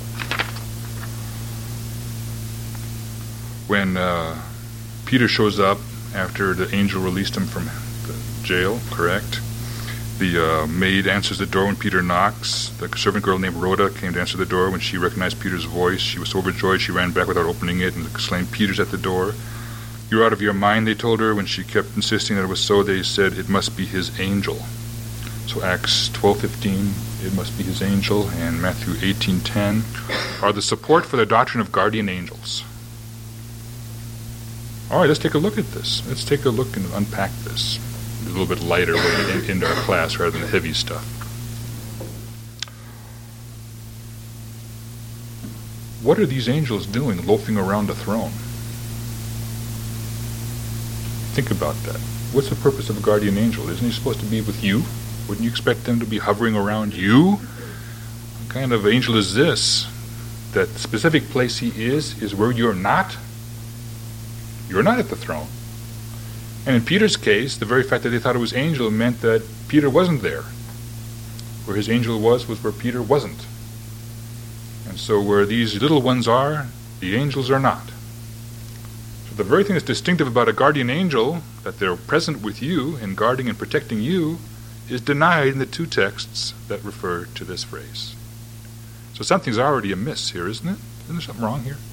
Speaker 1: When uh, Peter shows up after the angel released him from the jail, correct? The uh, maid answers the door when Peter knocks. The servant girl named Rhoda came to answer the door. When she recognized Peter's voice, she was so overjoyed she ran back without opening it and exclaimed, "Peter's at the door." "You're out of your mind," they told her. When she kept insisting that it was so, they said, "It must be his angel." So Acts twelve fifteen, it must be his angel, and Matthew eighteen ten are the support for the doctrine of guardian angels. All right, let's take a look at this. Let's take a look and unpack this a little bit lighter in, in our class rather than the heavy stuff. What are these angels doing loafing around the throne? Think about that. What's the purpose of a guardian angel? Isn't he supposed to be with you? Wouldn't you expect them to be hovering around you? What kind of angel is this? That specific place he is is where you're not? You're not at the throne. And in Peter's case, the very fact that they thought it was angel meant that Peter wasn't there. Where his angel was was where Peter wasn't. And so where these little ones are, the angels are not. So the very thing that's distinctive about a guardian angel, that they're present with you and guarding and protecting you, is denied in the two texts that refer to this phrase. So something's already amiss here, isn't it? Isn't there something wrong here?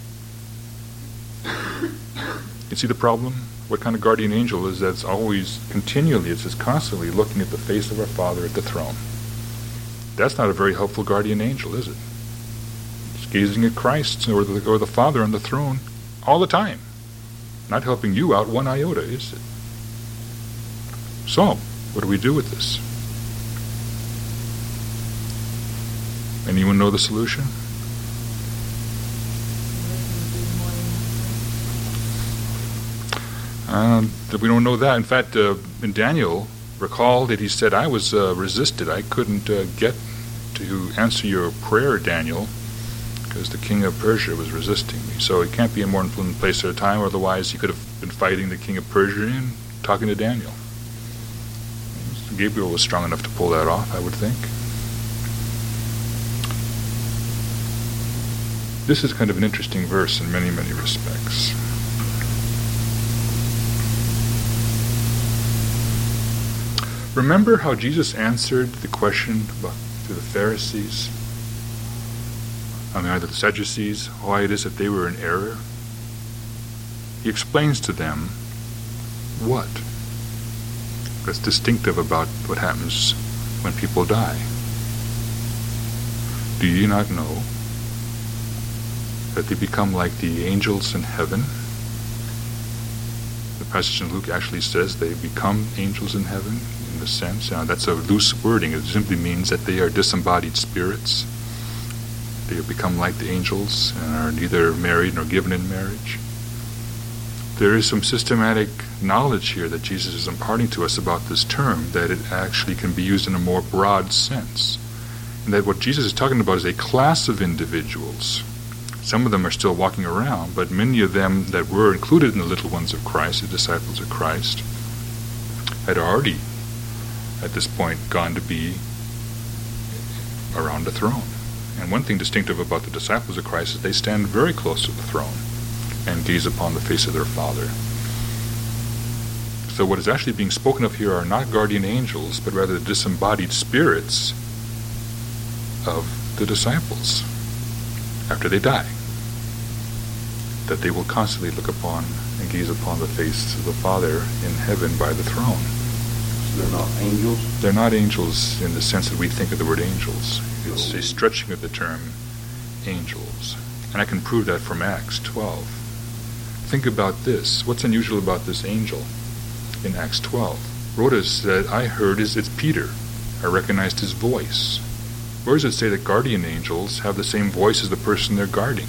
Speaker 1: You see the problem? What kind of guardian angel is that's always, continually, it's just constantly looking at the face of our Father at the throne? That's not a very helpful guardian angel, is it? It's gazing at Christ or the, or the Father on the throne all the time. Not helping you out one iota, is it? So, what do we do with this? Anyone know the solution? Uh, we don't know that. In fact, uh, in Daniel, recall that he said, I was uh, resisted. I couldn't uh, get to answer your prayer, Daniel, because the king of Persia was resisting me. So he can't be in more than one place at a time, otherwise he could have been fighting the king of Persia and talking to Daniel. Gabriel was strong enough to pull that off, I would think. This is kind of an interesting verse in many, many respects. Remember how Jesus answered the question about, to the Pharisees, I mean, either the Sadducees, why it is that they were in error? He explains to them what? That's distinctive about what happens when people die. Do you not know that they become like the angels in heaven? The passage in Luke actually says they become angels in heaven, in a sense. Now, that's a loose wording. It simply means that they are disembodied spirits. They have become like the angels and are neither married nor given in marriage. There is some systematic knowledge here that Jesus is imparting to us about this term, that it actually can be used in a more broad sense. And that what Jesus is talking about is a class of individuals. Some of them are still walking around, but many of them that were included in the little ones of Christ, the disciples of Christ, had already, at this point, gone to be around the throne. And one thing distinctive about the disciples of Christ is they stand very close to the throne and gaze upon the face of their Father. So what is actually being spoken of here are not guardian angels, but rather the disembodied spirits of the disciples after they die, that they will constantly look upon and gaze upon the face of the Father in heaven by the throne.
Speaker 2: So they're not angels?
Speaker 1: They're not angels in the sense that we think of the word angels. It's a stretching of the term angels. And I can prove that from Acts twelve. Think about this. What's unusual about this angel in Acts twelve? Rhoda said, I heard is it's Peter. I recognized his voice. Where does it say that guardian angels have the same voice as the person they're guarding?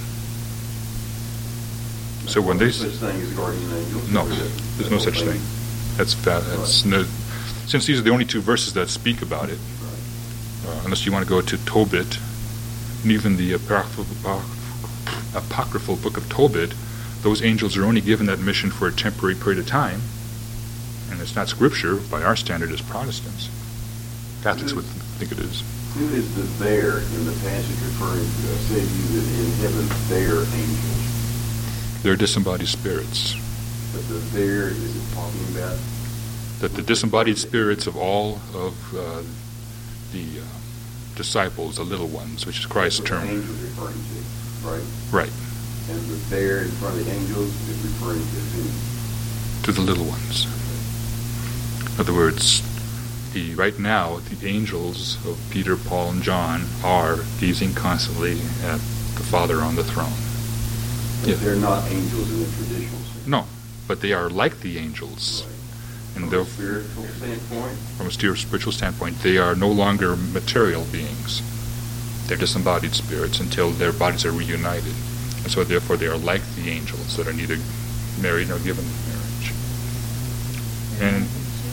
Speaker 1: So when they
Speaker 2: such thing as guardian angels?
Speaker 1: No, there's no such thing. That's fa- that's no, since these are the only two verses that speak about it, uh, unless you want to go to Tobit, and even the apocryphal, apocryphal book of Tobit, those angels are only given that mission for a temporary period of time, and it's not scripture by our standard as Protestants. Catholics would think it is.
Speaker 2: Who is the there in the passage referring to? I said to you that in heaven there angels.
Speaker 1: They're disembodied spirits.
Speaker 2: But the there, is it talking about?
Speaker 1: That the disembodied spirits of all of uh, the uh, disciples, the little ones, which is Christ's term.
Speaker 2: That's what the angels referring to, right?
Speaker 1: Right.
Speaker 2: And the there in front of the angels is referring to who?
Speaker 1: To the little ones. In other words, the right now, the angels of Peter, Paul, and John are gazing constantly at the Father on the throne.
Speaker 2: But yeah. They're not angels in the traditional sense.
Speaker 1: No, but they are like the angels.
Speaker 2: Right.
Speaker 1: And
Speaker 2: From a spiritual standpoint?
Speaker 1: From a spiritual standpoint, they are no longer material beings. They're disembodied spirits until their bodies are reunited. And so therefore they are like the angels that are neither married nor given in marriage. And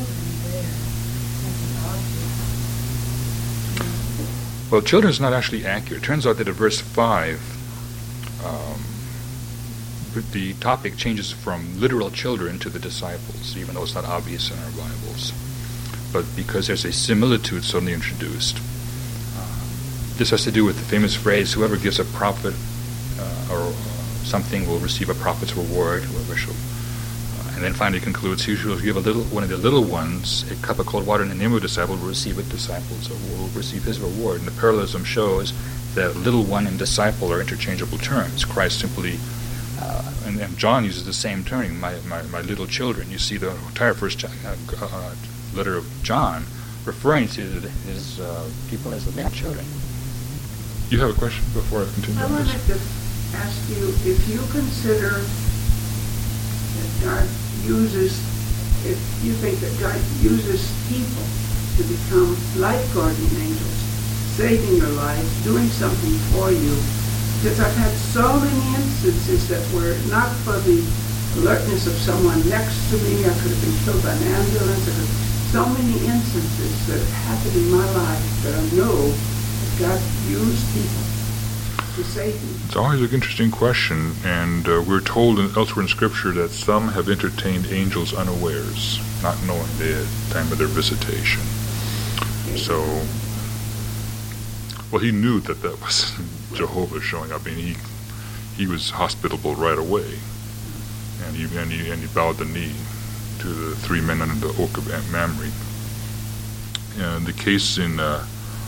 Speaker 1: well, children is not actually accurate. It turns out that at verse five, um, the topic changes from literal children to the disciples, even though it's not obvious in our Bibles. But because there's a similitude suddenly introduced. Uh, this has to do with the famous phrase, whoever gives a prophet uh, or uh, something will receive a prophet's reward, whoever shall. Uh, and then finally concludes, he who will give a little, one of the little ones a cup of cold water in the name of a disciple will receive it, disciples will receive his reward. And the parallelism shows that little one and disciple are interchangeable terms. Christ simply Uh, and, and John uses the same term, my, my, my little children. You see the entire first uh, uh, letter of John referring to his uh, people as little children. You have a question before I continue?
Speaker 4: I
Speaker 1: on
Speaker 4: wanted
Speaker 1: this?
Speaker 4: to ask you if you consider that God uses, if you think that God uses people to become like guardian angels, saving your life, doing something for you. Because I've had so many instances that were not for the alertness of someone next to me. I could have been killed by an ambulance. I could, so many instances that have happened in my life that I know that God used people to save me.
Speaker 1: It's always an interesting question, and uh, we're told in, elsewhere in Scripture that some have entertained angels unawares, not knowing the time of their visitation. So, well, he knew that that was Jehovah showing up, and he he was hospitable right away, and he and he and he bowed the knee to the three men under the oak of Mamre. And the case in uh,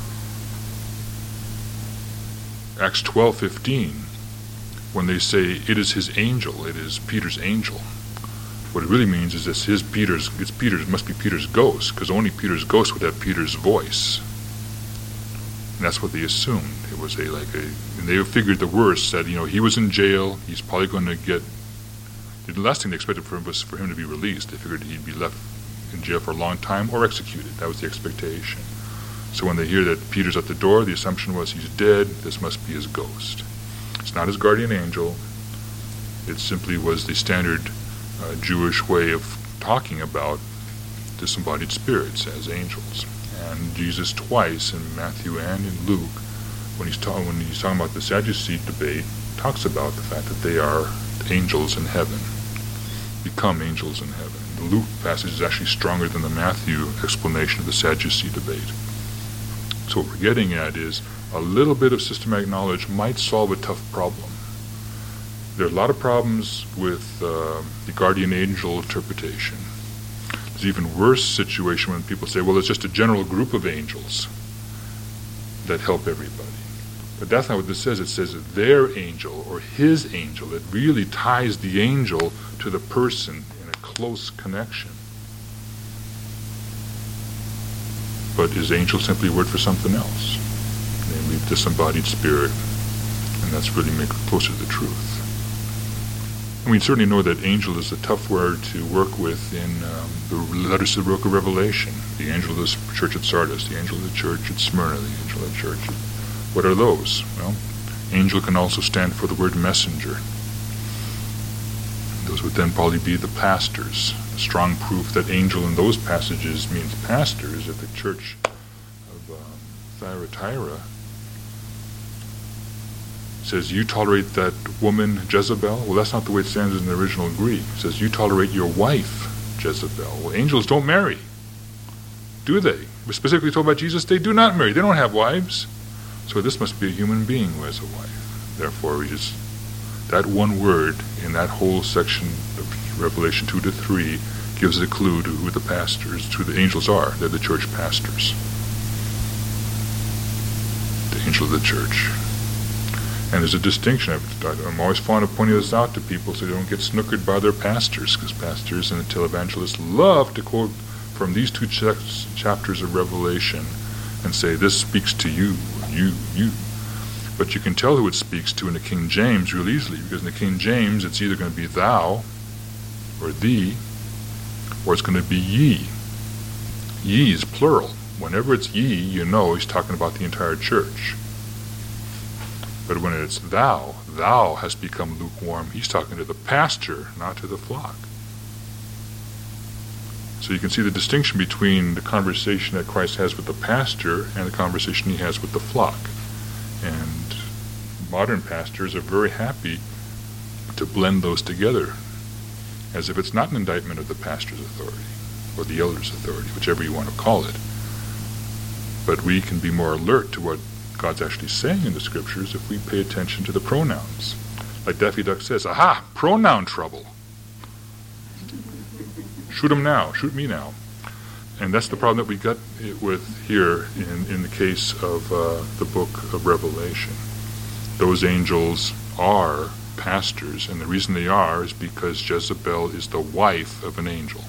Speaker 1: Acts twelve fifteen, when they say it is his angel, it is Peter's angel. What it really means is this: his Peter's it's Peter's must be Peter's ghost, because only Peter's ghost would have Peter's voice. And that's what they assumed. It was a like a, and they figured the worst. That you know he was in jail. He's probably going to get. The last thing they expected for him was for him to be released. They figured he'd be left in jail for a long time or executed. That was the expectation. So when they hear that Peter's at the door, the assumption was he's dead. This must be his ghost. It's not his guardian angel. It simply was the standard uh, Jewish way of talking about disembodied spirits as angels. And Jesus twice in Matthew and in Luke, when he's, ta- when he's talking about the Sadducee debate, talks about the fact that they are angels in heaven, become angels in heaven. The Luke passage is actually stronger than the Matthew explanation of the Sadducee debate. So what we're getting at is a little bit of systematic knowledge might solve a tough problem. There are a lot of problems with uh, the guardian angel interpretation. There's an even worse situation when people say, well, it's just a general group of angels that help everybody. But that's not what this says. It says their angel or his angel. It really ties the angel to the person in a close connection. But is angel simply a word for something else? Namely, disembodied spirit. And that's really make it closer to the truth. And we certainly know that angel is a tough word to work with in um, the letters to the book of Revelation. The angel of the church at Sardis, the angel of the church at Smyrna, the angel of the church at... What are those? Well, angel can also stand for the word messenger. Those would then probably be the pastors. A strong proof that angel in those passages means pastors at the church of um, Thyatira. Says, you tolerate that woman Jezebel? Well, that's not the way it stands in the original Greek. It says, you tolerate your wife Jezebel. Well, angels don't marry. Do they? We're specifically told by Jesus they do not marry. They don't have wives. So this must be a human being who has a wife. Therefore, we just, that one word in that whole section of Revelation two to three gives a clue to who the pastors, who the angels are. They're the church pastors. The angel of the church. And there's a distinction. I'm always fond of pointing this out to people so they don't get snookered by their pastors, because pastors and televangelists love to quote from these two ch- chapters of Revelation and say, this speaks to you, you, you. But you can tell who it speaks to in the King James real easily, because in the King James it's either going to be thou, or thee, or it's going to be ye. Ye is plural. Whenever it's ye, you know he's talking about the entire church. But when it's thou, thou has become lukewarm, he's talking to the pastor, not to the flock. So you can see the distinction between the conversation that Christ has with the pastor and the conversation he has with the flock. And modern pastors are very happy to blend those together, as if it's not an indictment of the pastor's authority, or the elder's authority, whichever you want to call it. But we can be more alert to what God's actually saying in the scriptures if we pay attention to the pronouns. Like Daffy Duck says, aha, pronoun trouble. Shoot him now, shoot me now. And that's the problem that we got with here in, in the case of uh, the book of Revelation. Those angels are pastors, and the reason they are is because Jezebel is the wife of an angel.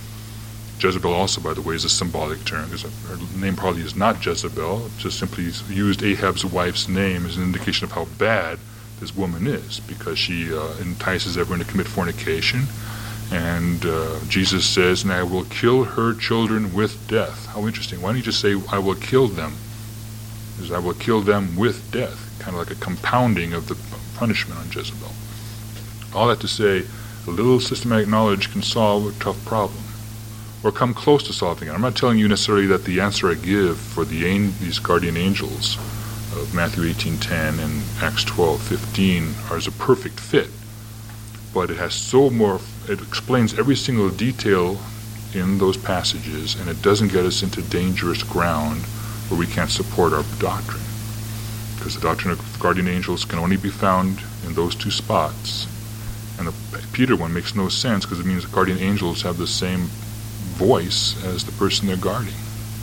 Speaker 1: Jezebel also, by the way, is a symbolic term, because her name probably is not Jezebel, it just simply used Ahab's wife's name as an indication of how bad this woman is, because she uh, entices everyone to commit fornication. And uh, Jesus says, and I will kill her children with death. How interesting. Why don't you just say, I will kill them? Because I will kill them with death. Kind of like a compounding of the punishment on Jezebel. All that to say, a little systematic knowledge can solve a tough problem, or come close to solving it. I'm not telling you necessarily that the answer I give for the these guardian angels of Matthew eighteen ten and Acts twelve fifteen are as a perfect fit. But it has so more, it explains every single detail in those passages, and it doesn't get us into dangerous ground where we can't support our doctrine. Because the doctrine of guardian angels can only be found in those two spots. And the Peter one makes no sense, because it means the guardian angels have the same voice as the person they're guarding.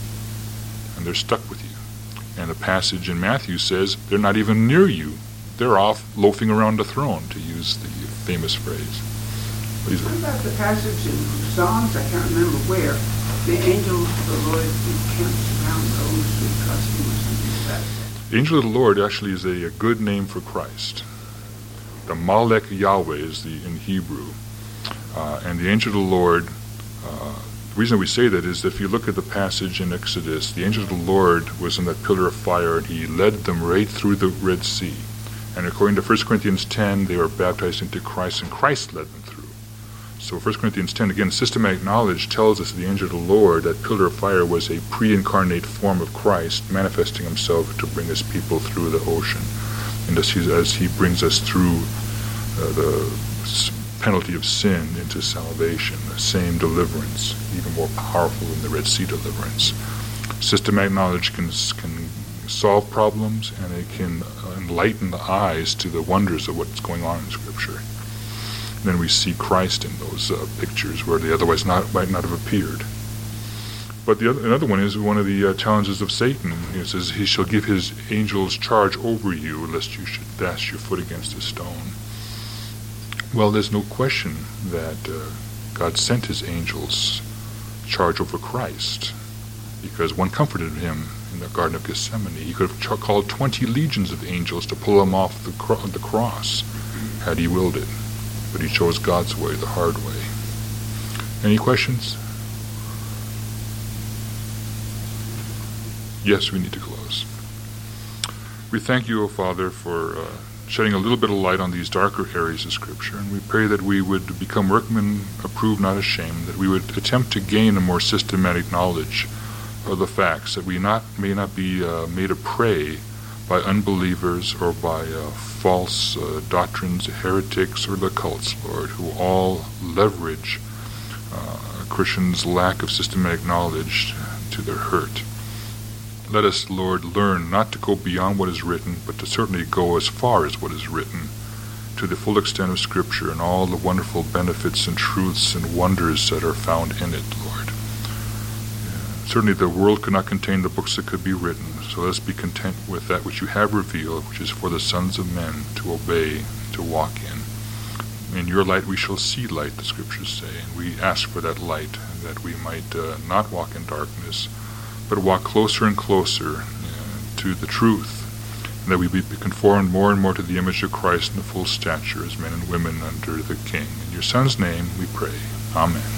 Speaker 1: And they're stuck with you. And the passage in Matthew says they're not even near you. They're off loafing around the throne, to use the famous phrase. What,
Speaker 4: what about the passage in Psalms, I can't remember where, the angel of the Lord encamps around those who trust him, or something like that?
Speaker 1: The angel of the Lord actually is a, a good name for Christ. The Malek Yahweh is the in Hebrew. Uh, and the angel of the Lord, uh, the reason we say that is that if you look at the passage in Exodus, the angel of the Lord was in that pillar of fire, and he led them right through the Red Sea. And according to First Corinthians ten, they were baptized into Christ, and Christ led them through. So First Corinthians ten, again, systematic knowledge tells us that the angel of the Lord, that pillar of fire, was a pre-incarnate form of Christ, manifesting himself to bring his people through the ocean. And as he, as he brings us through uh, the penalty of sin into salvation, the same deliverance, even more powerful than the Red Sea deliverance. Systematic knowledge can, can solve problems, and it can enlighten the eyes to the wonders of what's going on in Scripture. And then we see Christ in those uh, pictures where they otherwise not, might not have appeared. But the other, another one is one of the uh, challenges of Satan. It says, he shall give his angels charge over you, lest you should dash your foot against a stone. Well, there's no question that uh, God sent his angels charge over Christ, because one comforted him in the Garden of Gethsemane. He could have ch- called twenty legions of angels to pull him off the, cro- the cross, had he willed it. But he chose God's way, the hard way. Any questions? Yes, we need to close. We thank you, O Father, for uh, shedding a little bit of light on these darker areas of Scripture, and we pray that we would become workmen approved, not ashamed, that we would attempt to gain a more systematic knowledge of the facts, that we not may not be uh, made a prey by unbelievers or by uh, false uh, doctrines, heretics, or the cults, Lord, who all leverage uh, Christians' lack of systematic knowledge to their hurt. Let us, Lord, learn not to go beyond what is written, but to certainly go as far as what is written, to the full extent of Scripture and all the wonderful benefits and truths and wonders that are found in it, Lord. Yeah. Certainly the world could not contain the books that could be written, so let us be content with that which you have revealed, which is for the sons of men to obey, to walk in. In your light we shall see light, the Scriptures say, and we ask for that light, that we might uh, not walk in darkness, but walk closer and closer uh, to the truth, and that we be conformed more and more to the image of Christ in the full stature as men and women under the King. In your Son's name we pray. Amen.